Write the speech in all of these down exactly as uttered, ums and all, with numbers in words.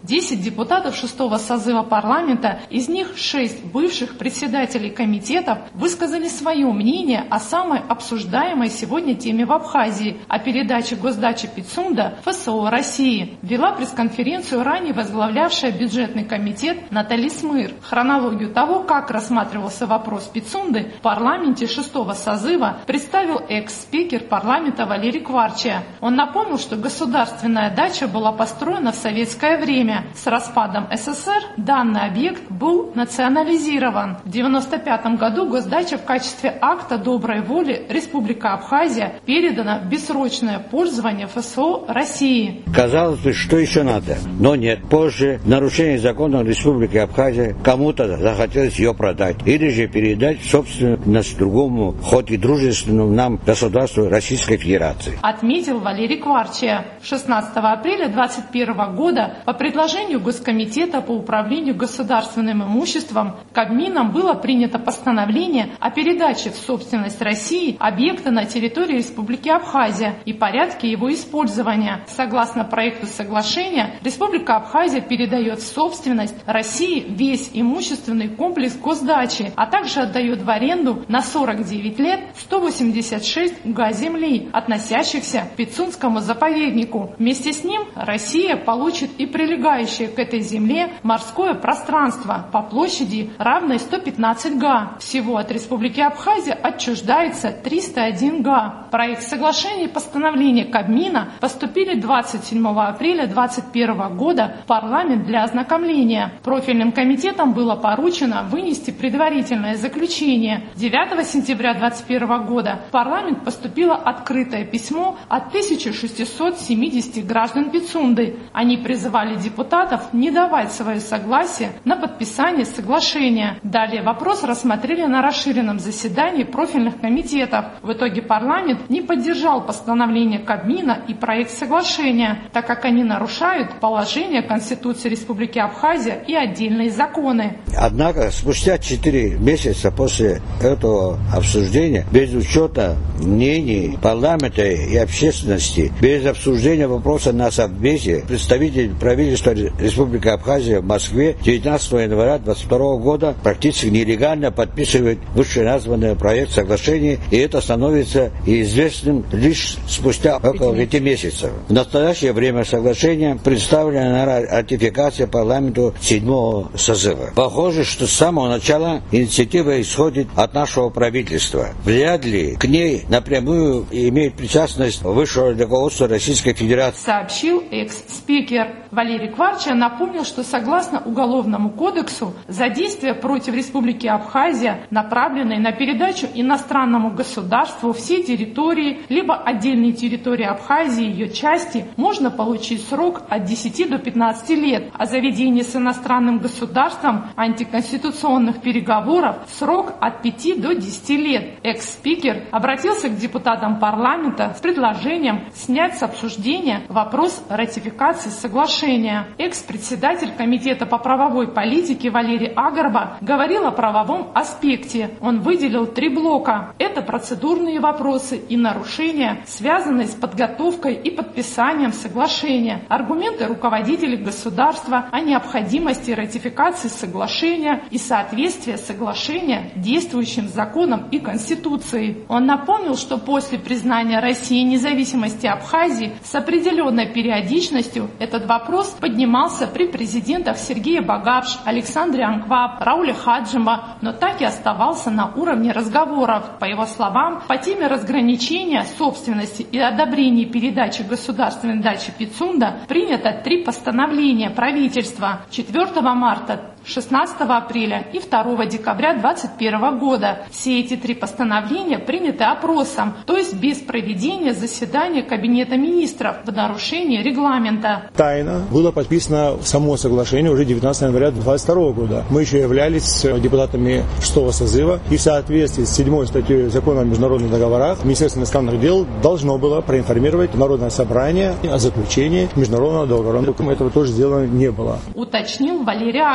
десять депутатов шестого созыва парламента, из них шесть бывших председателей комитетов, высказали свое мнение о самой обсуждаемой сегодня теме в Абхазии, о передаче госдачи Пицунда ФСО России. Вела пресс-конференцию ранее возглавлявшая бюджетный комитет Наталья Смыр. Хронологию того, как рассматривался вопрос Пицунды в парламенте шестого созыва, представил экс-спикер парламента Валерий Кварчия. Он напомнил, что государственная дача была построена в советское время. С распадом СССР данный объект был национализирован. В девяносто пятом году госдача в качестве акта доброй воли Республика Абхазия передана в бессрочное пользование ФСО России. Казалось бы, что еще надо? Но нет. Позже, в нарушении закона Республики Абхазия, кому-то захотелось ее продать или же передать собственность другому, хоть и дружественному нам государству Российской Федерации. Отметил Валерий Кварчия. шестнадцатого апреля две тысячи двадцать первого года по предложению Госкомитета по управлению государственным имуществом Кабмином было принято постановление о передаче в собственность России объекта на территории Республики Абхазия и порядке его использования. Согласно проекту соглашения, Республика Абхазия передает в собственность России весь имущественный комплекс госдачи, а также отдает в аренду на сорок девять лет сто восемьдесят шесть га земли, относящихся к Пицунскому заповеднику. Вместе с ним Россия получит и прилегающее к этой земле морское пространство по площади, равной сто пятнадцать га. Всего от Республики Абхазия отчуждается триста один га. Проект соглашения и постановления Кабмина поступили двадцать седьмого апреля две тысячи двадцать первого года в парламент для ознакомления. Профильным комитетом было поручено вынести предварительное заключение. девятого сентября две тысячи двадцать первого года в парламент поступило открытое письмо от тысячи шестисот семидесяти граждан Пицунды. Они призывали депутатов не давать свое согласие на подписание соглашения. Далее вопрос рассмотрели на расширенном заседании профильных комитетов. В итоге парламент не поддержал постановление Кабмина и проект соглашения, так как они нарушают положения Конституции Республики Абхазия и отдельные законы. Однако спустя четыре месяца после этого обсуждения, без учета мнений парламента и общественности, без обсуждения вопроса на Совбезе, представитель правительства Республики Абхазия в Москве девятнадцатого января две тысячи двадцать второго года практически нелегально подписывает вышеназванный проект соглашения, и это становится известным лишь спустя около пяти месяцев. В настоящее время соглашение представлено на ратификации парламенту седьмого созыва. Похоже, что с самого начала инициатива исходит от нашего правительства. Вряд ли к ней напрямую имеет причастность высшего руководства Российской Федерации. Сообщил экс-спикер. Валерий Кварчия напомнил, что согласно Уголовному кодексу за действия против Республики Абхазия, направленные на передачу иностранному государству всей территории, либо отдельной территории Абхазии и ее части, можно получить срок от десяти до пятнадцати лет, а за ведение с иностранным государством антиконституционных переговоров срок от пяти до десяти лет. Экс-спикер обратился к депутатам парламента с предложением снять с обсуждения вопрос ратификации соглашения. Экс-председатель Комитета по правовой политике Валерий Агарба говорил о правовом аспекте. Он выделил три блока. Это процедурные вопросы и нарушения, связанные с подготовкой и подписанием соглашения. Аргументы руководителей государства о необходимости ратификации соглашения и соответствия соглашения действующим законам и Конституции. Он напомнил, что после признания России независимости Абхазии с определенной периодичностью этот вопрос поднимался при президентах Сергее Багапш, Александре Анкваб, Рауле Хаджима, но так и оставался на уровне разговоров. По его словам, по теме разграничения собственности и одобрения передачи государственной дачи Пицунда принято три постановления правительства четвёртого марта, шестнадцатого апреля и второго декабря две тысячи двадцать первого года. Все эти три постановления приняты опросом, то есть без проведения заседания Кабинета министров в нарушении регламента. Тайно было подписано само соглашение уже девятнадцатого января две тысячи двадцать второго года. Мы еще являлись депутатами шестого созыва, и в соответствии с седьмой статьей Закона о международных договорах Министерство иностранных дел должно было проинформировать Народное собрание о заключении международного договора. Этого тоже сделано не было. Уточнил Валерий Агарба.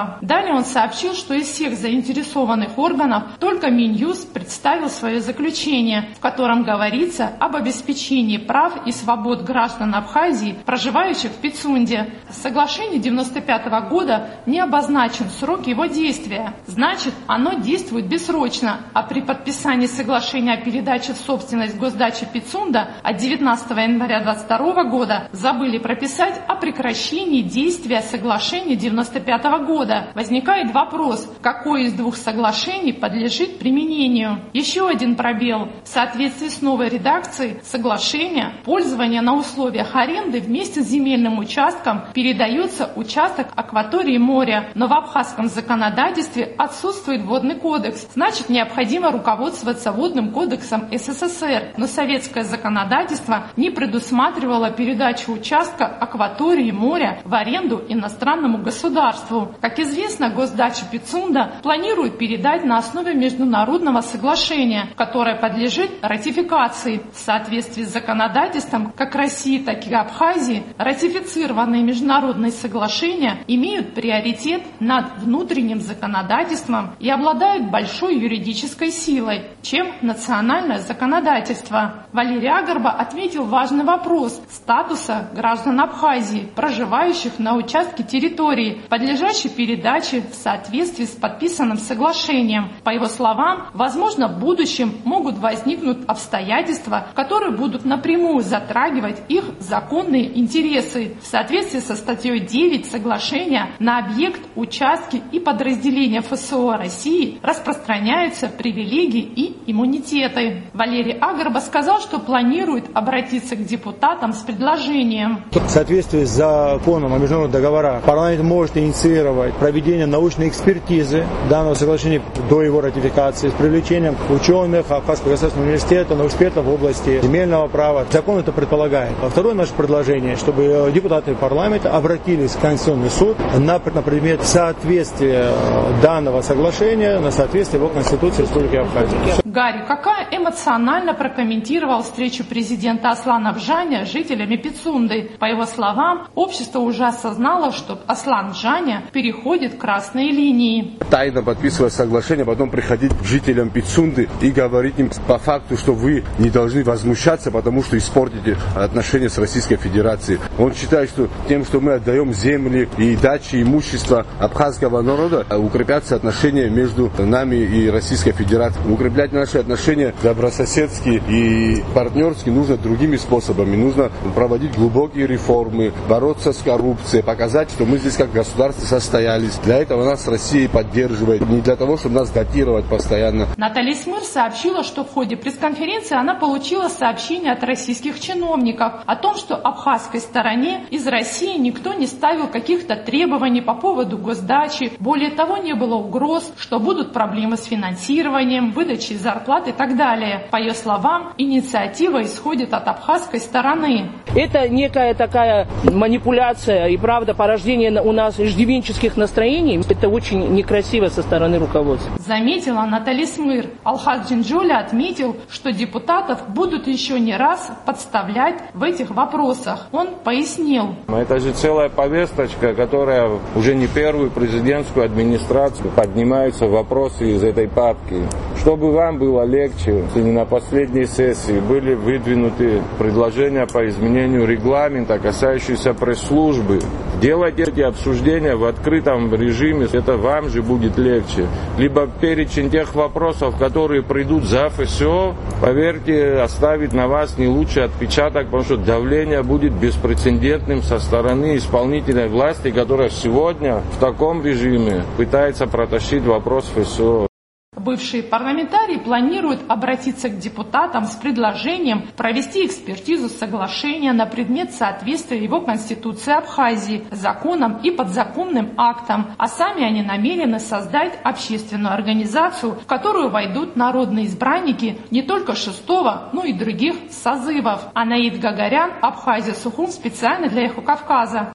Агарба. Далее он сообщил, что из всех заинтересованных органов только Минюст представил свое заключение, в котором говорится об обеспечении прав и свобод граждан Абхазии, проживающих в Пицунде. В соглашении девяносто пятого года не обозначен срок его действия. Значит, оно действует бессрочно, а при подписании соглашения о передаче в собственность госдачи Пицунда от девятнадцатого января двадцать второго года забыли прописать о прекращении действия соглашения девяносто пятого года. Возникает вопрос, какое из двух соглашений подлежит применению. Еще один пробел. В соответствии с новой редакцией соглашения, пользование на условиях аренды вместе с земельным участком передается участок акватории моря, но в абхазском законодательстве отсутствует водный кодекс. Значит, необходимо руководствоваться водным кодексом СССР, но советское законодательство не предусматривало передачу участка акватории моря в аренду иностранному государству. Как известно, госдача Пицунда планирует передать на основе международного соглашения, которое подлежит ратификации. В соответствии с законодательством как России, так и Абхазии ратифицированные международные соглашения имеют приоритет над внутренним законодательством и обладают большой юридической силой, чем национальное законодательство. Валерий Агарба отметил важный вопрос статуса граждан Абхазии, проживающих на участке территории, подлежащей передаче в соответствии с подписанным соглашением. По его словам, возможно, в будущем могут возникнуть обстоятельства, которые будут напрямую затрагивать их законные интересы. В соответствии со статьей девять соглашения на объект, участки и подразделения ФСО России распространяются привилегии и иммунитеты. Валерий Агарба сказал, что планирует обратиться к депутатам с предложением. В соответствии с законом о международных договорах парламент может инициировать проведение научной экспертизы данного соглашения до его ратификации с привлечением ученых Абхазского государственного университета, экспертов в области земельного права. Закон это предполагает. А второе наше предложение, чтобы депутаты парламента обратились в Конституционный суд на, на предмет соответствия данного соглашения на соответствие его Конституции Республики Абхазия. Гарри Кака эмоционально прокомментировал встречу президента Аслана Бжаня с жителями Пицунды. По его словам, общество уже осознало, что Аслан Бжаня переходит красные линии. Тайно подписывать соглашение, потом приходить к жителям Пицунды и говорить им по факту, что вы не должны возмущаться, потому что испортите отношения с Российской Федерацией. Он считает, что тем, что мы отдаем земли и дачи, имущество абхазского народа, укрепятся отношения между нами и Российской Федерацией. Укреплять наши отношения добрососедские и партнерские нужно другими способами. Нужно проводить глубокие реформы, бороться с коррупцией, показать, что мы здесь как государство состоялись. Для этого нас Россия поддерживает, не для того, чтобы нас датировать постоянно. Наталья Смыр сообщила, что в ходе пресс-конференции она получила сообщение от российских чиновников о том, что абхазской стороне из России никто не ставил каких-то требований по поводу госдачи. Более того, не было угроз, что будут проблемы с финансированием, выдачей зарплат и так далее. По ее словам, инициатива исходит от абхазской стороны. Это некая такая манипуляция и, правда, порождение у нас иждивенческих настроений. Это очень некрасиво со стороны руководства. Заметила Наталья Смыр. Алхаз Джинджоля отметил, что депутатов будут еще не раз подставлять в этих вопросах. Он пояснил. Это же целая повесточка, которая уже не первую президентскую администрацию поднимаются вопросы из этой папки. Чтобы вам было легче, если не на последней сессии были выдвинуты предложения по изменению регламента, касающиеся пресс-службы. Делайте эти обсуждения в открытом режиме, это вам же будет легче. Либо перечень тех вопросов, которые придут за ФСО, поверьте, оставит на вас не лучший отпечаток, потому что давление будет беспрецедентным со стороны исполнительной власти, которая сегодня в таком режиме пытается протащить вопрос ФСО. Бывшие парламентарии планируют обратиться к депутатам с предложением провести экспертизу соглашения на предмет соответствия его Конституции Абхазии, законам и подзаконным актам, а сами они намерены создать общественную организацию, в которую войдут народные избранники не только шестого, но и других созывов. Анаид Гагарян, Абхазия, Сухум, специально для Эхо Кавказа.